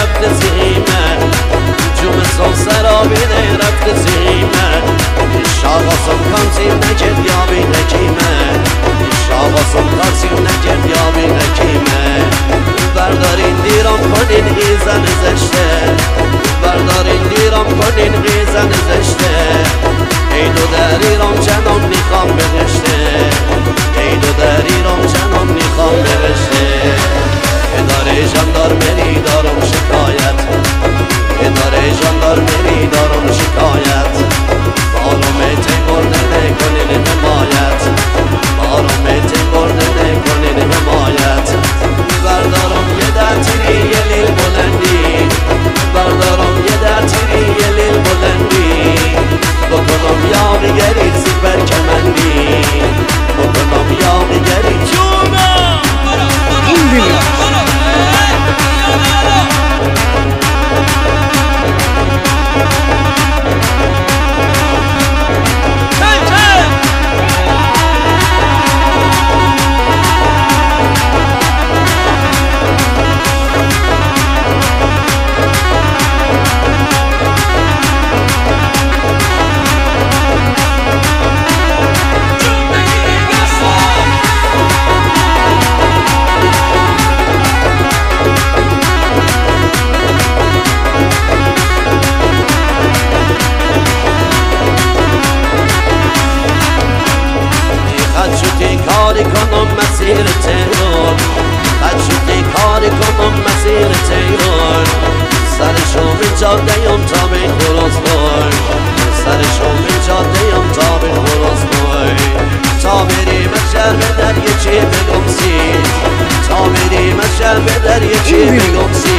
رفت زیمه جوم سال سرابیده رفت زیمه شاقاسم کانسیم نکرد یابی نکیمه شاقاسم کانسیم نکرد یابی نکیمه بردارین دیرم کنین ایزن زشته بردارین دیرم کنین ایزن زشته ای دو دریرم چنان میخوام بهشته ای دو دریرم چنان میخوام بهشته اداره ژاندارمری دارم شکایت اداره ژاندارمری دارم شکایت بارم برده نکنین حمایت بارم برده نکنین حمایت بردارم یه در تیری یه لیل بلندی بردارم یه در تیری یه لیل بلندی بکنم یاقیگری زیبر کمندی بکنم یاقیگری جونم این بینید کاری کنم مسیر تهران قد شدی کاری کنم مسیر تهران سرشو به جاده‌ام تا به خراسان سرشو به جاده‌ام تا به خراسان تا بریم از شهر به دریاچه بگم سی تا بریم از شهر به دریاچه بگم سی